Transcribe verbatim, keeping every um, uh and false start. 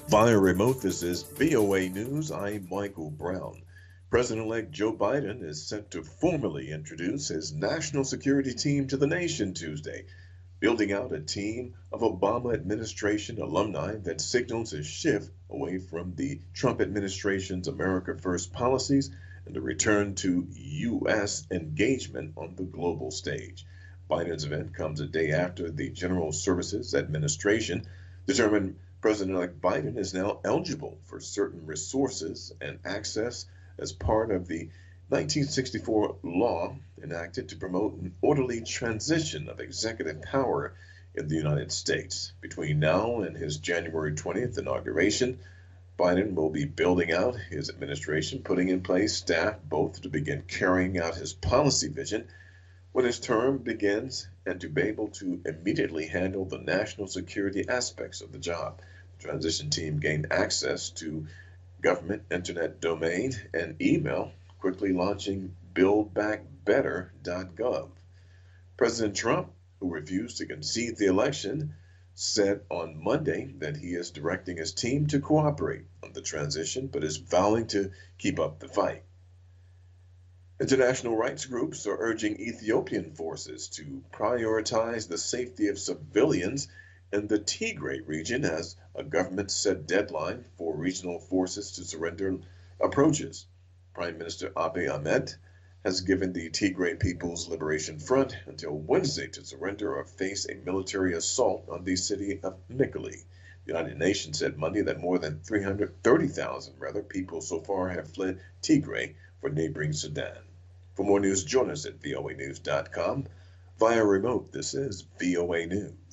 Via remote, this is V O A News. I'm Michael Brown. President-elect Joe Biden is set to formally introduce his national security team to the nation Tuesday, building out a team of Obama administration alumni that signals a shift away from the Trump administration's America First policies and a return to U S engagement on the global stage. Biden's event comes a day after the General Services Administration determined President-elect Biden is now eligible for certain resources and access as part of the nineteen sixty-four law enacted to promote an orderly transition of executive power in the United States. Between now and his January twentieth inauguration, Biden will be building out his administration, putting in place staff both to begin carrying out his policy vision when his term begins and to be able to immediately handle the national security aspects of the job. The transition team gained access to government internet domain and email, quickly launching build back better dot gov. President Trump, who refused to concede the election, said on Monday that he is directing his team to cooperate on the transition, but is vowing to keep up the fight. International rights groups are urging Ethiopian forces to prioritize the safety of civilians in the Tigray region as a government set deadline for regional forces to surrender approaches. Prime Minister Abiy Ahmed has given the Tigray People's Liberation Front until Wednesday to surrender or face a military assault on the city of Mekelle. The United Nations said Monday that more than three hundred thirty thousand rather people so far have fled Tigray for neighboring Sudan. For more news, join us at V O A news dot com. Via remote, this is V O A News.